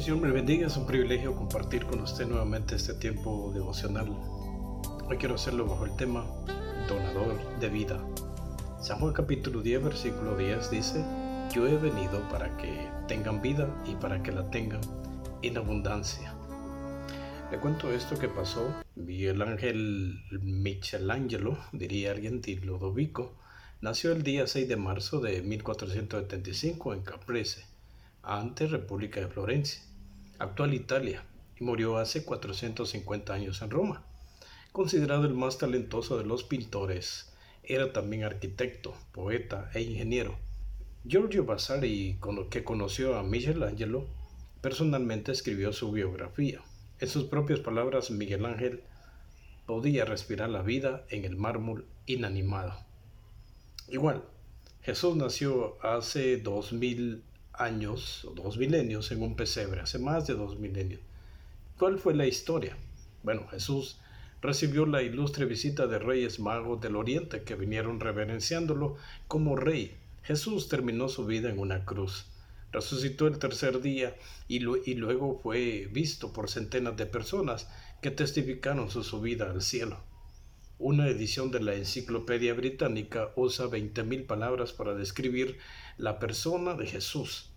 Señor me bendiga, es un privilegio compartir con usted nuevamente este tiempo devocional. Hoy quiero hacerlo bajo el tema Donador de vida. San Juan capítulo 10, versículo 10 dice: Yo he venido para que tengan vida y para que la tengan en abundancia. Le cuento esto que pasó. Miguel Ángel Michelangelo, diría argentino Ludovico, nació el día 6 de marzo de 1475 en Caprese, antes República de Florencia, actual Italia, y murió hace 450 años en Roma. Considerado el más talentoso de los pintores, era también arquitecto, poeta e ingeniero. Giorgio Vasari, que conoció a Michelangelo, personalmente escribió su biografía. En sus propias palabras, Miguel Ángel podía respirar la vida en el mármol inanimado. Igual, Jesús nació hace 2000 años o 2 milenios en un pesebre, hace más de 2 milenios. ¿Cuál fue la historia? Bueno, Jesús recibió la ilustre visita de reyes magos del oriente que vinieron reverenciándolo como rey. Jesús terminó su vida en una cruz, resucitó el tercer día y luego fue visto por centenas de personas que testificaron su subida al cielo. Una edición de la Enciclopedia Británica usa 20.000 palabras para describir la persona de Jesús.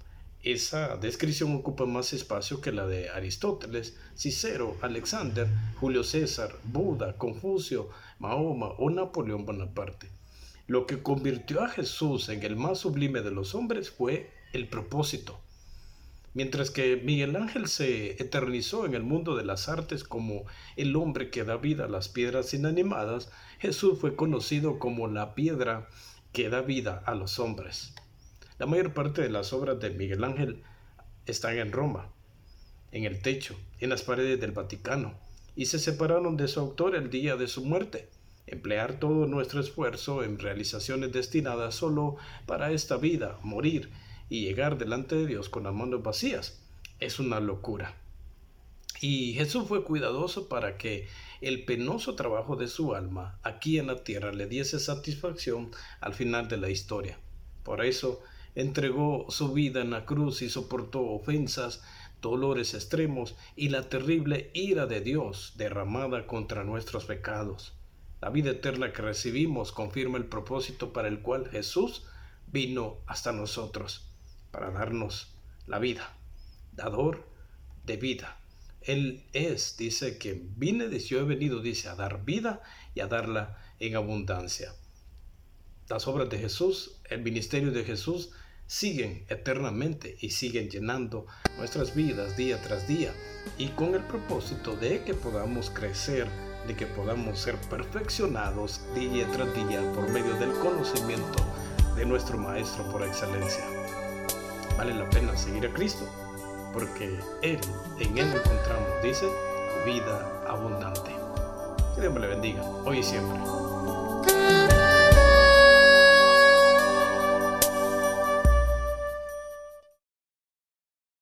Esa descripción ocupa más espacio que la de Aristóteles, Cicero, Alexander, Julio César, Buda, Confucio, Mahoma o Napoleón Bonaparte. Lo que convirtió a Jesús en el más sublime de los hombres fue el propósito. Mientras que Miguel Ángel se eternizó en el mundo de las artes como el hombre que da vida a las piedras inanimadas, Jesús fue conocido como la piedra que da vida a los hombres. La mayor parte de las obras de Miguel Ángel están en Roma, en el techo, en las paredes del Vaticano, y se separaron de su autor el día de su muerte. Emplear todo nuestro esfuerzo en realizaciones destinadas solo para esta vida, morir y llegar delante de Dios con las manos vacías, es una locura. Y Jesús fue cuidadoso para que el penoso trabajo de su alma aquí en la tierra le diese satisfacción al final de la historia. Por eso entregó su vida en la cruz y soportó ofensas, dolores extremos y la terrible ira de Dios derramada contra nuestros pecados. La vida eterna que recibimos confirma el propósito para el cual Jesús vino hasta nosotros, para darnos la vida, dador de vida. Él dice que yo he venido, dice, a dar vida y a darla en abundancia. Las obras de Jesús, el ministerio de Jesús, siguen eternamente y siguen llenando nuestras vidas día tras día, y con el propósito de que podamos crecer, de que podamos ser perfeccionados día tras día por medio del conocimiento de nuestro Maestro por excelencia. Vale la pena seguir a Cristo, porque en Él encontramos, dice, vida abundante. Que Dios me le bendiga, hoy y siempre.